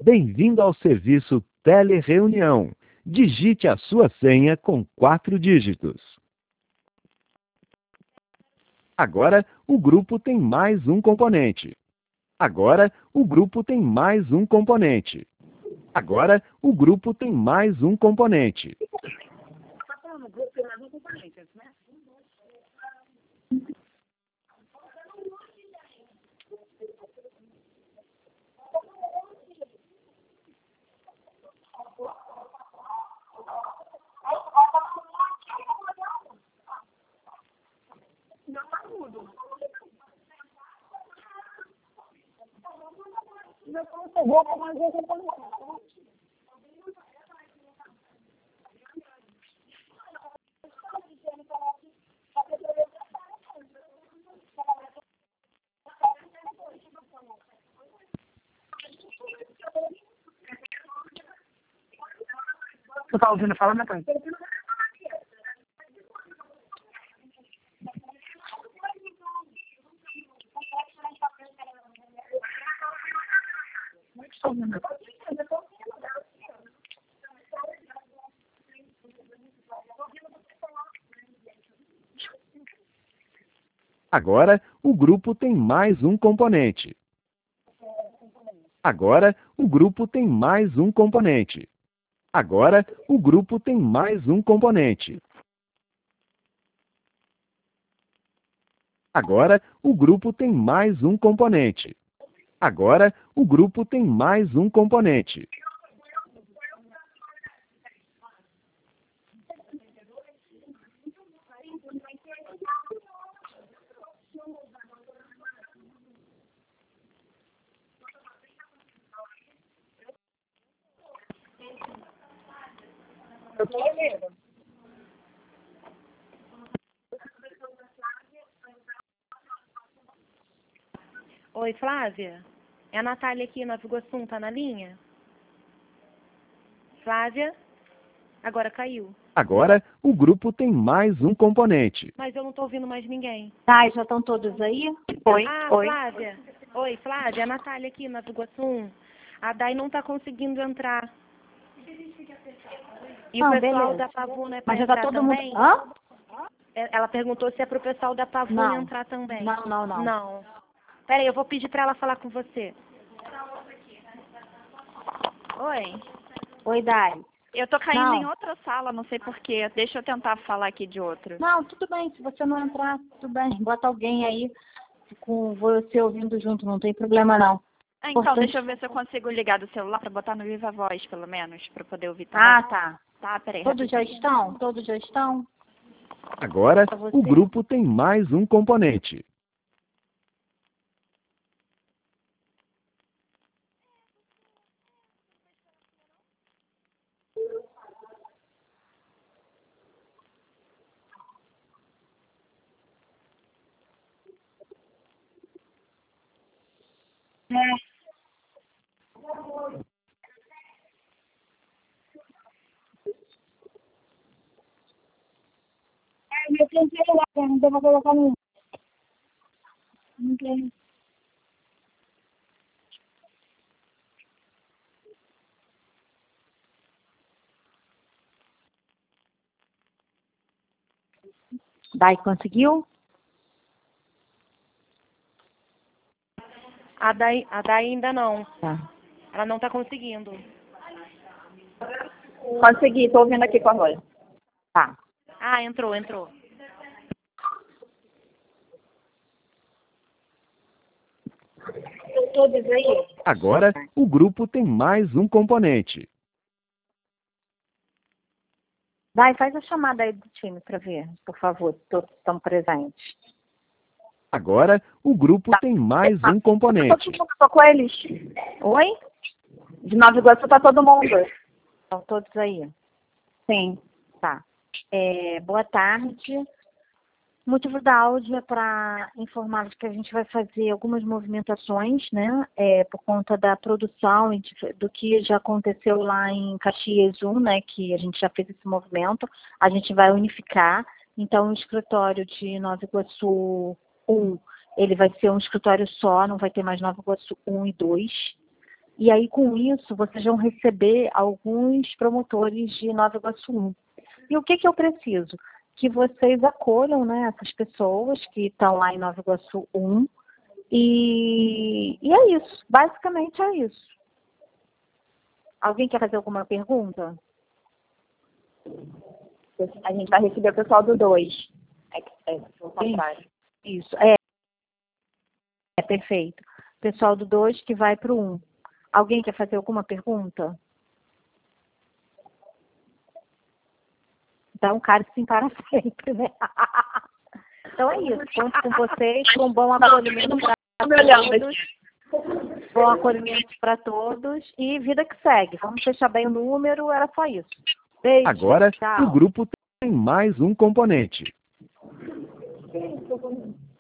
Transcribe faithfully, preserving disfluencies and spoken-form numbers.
Bem-vindo ao serviço Telereunião. Digite a sua senha com quatro dígitos. Agora, o grupo tem mais um componente. Agora, o grupo tem mais um componente. Agora, o grupo tem mais um componente. Você está ouvindo falar, né, pai? Agora, o grupo tem mais um componente. Agora, o grupo tem mais um componente. Agora, o grupo tem mais um componente. Agora, o grupo tem mais um componente. Agora, o grupo tem mais um componente. Eu estou ouvindo. Oi, Flávia? É a Natália aqui, Nova Iguaçu, tá na linha? Flávia? Agora caiu. Agora, o grupo tem mais um componente. Mas eu não tô ouvindo mais ninguém. Tá, já estão todos aí? Oi, Ah, oi. Flávia. Oi, Flávia, é a Natália aqui, Nova Iguaçu. A Dai não tá conseguindo entrar. E Ah, o pessoal beleza. da Pavuna é pra Mas já tá entrar todo também? mundo... Hã? É, ela perguntou se é pro pessoal da Pavuna Não. entrar também. Não, não, não. Não. Peraí, eu vou pedir pra ela falar com você. Oi, Oi, Dai. eu tô caindo Não. em outra sala, não sei porquê. Deixa eu tentar falar aqui de outro. Não, tudo bem. Se você não entrar, tudo bem. Bota alguém aí com você ouvindo junto. Não tem problema, não. Ah, então, Importante- deixa eu ver se eu consigo ligar do celular pra botar no Viva Voz, pelo menos, pra poder ouvir também. Ah, tá. Tá, peraí. Todos já rapidinho. estão? Todos já estão? Agora, Pra você. o grupo tem mais um componente. Eu tenho celular, não deu pra colocar no... Não tem. Dai, conseguiu? A Dai, a Dai ainda não. Tá. Ela não tá conseguindo. Consegui, tô ouvindo aqui com a voz. Tá. Ah, entrou, entrou. Eu todos aí. Agora, o grupo tem mais um componente. Dai, faz a chamada aí do time pra ver, por favor, se todos estão presentes. Agora, o grupo tem mais um componente. Todo mundo tô com eles. Oi? De Nova Iguaçu tá todo mundo. Estão todos aí? Sim. Tá. É, boa tarde. O motivo da áudio é para informá-los que a gente vai fazer algumas movimentações, né, é, por conta da produção e de, do que já aconteceu lá em Caxias um, né, que a gente já fez esse movimento. A gente vai unificar. Então, o escritório de Nova Iguaçu um, ele vai ser um escritório só, não vai ter mais Nova Iguaçu um e dois. E aí, com isso, vocês vão receber alguns promotores de Nova Iguaçu um. E o que, que eu preciso? Que vocês acolham, né, essas pessoas que estão lá em Nova Iguaçu um. E, e é isso. Basicamente é isso. Alguém quer fazer alguma pergunta? A gente vai receber o pessoal do dois. É, é, o contrário. Isso. É, é perfeito. Pessoal do dois que vai para o um. Alguém quer fazer alguma pergunta? Então, cara, sim para sempre, né? Então é isso. Conto com vocês, com um bom acolhimento para todos. Bom acolhimento para todos e vida que segue. Vamos fechar bem o número, era só isso. Beijo. Agora, Tchau. o grupo tem mais um componente.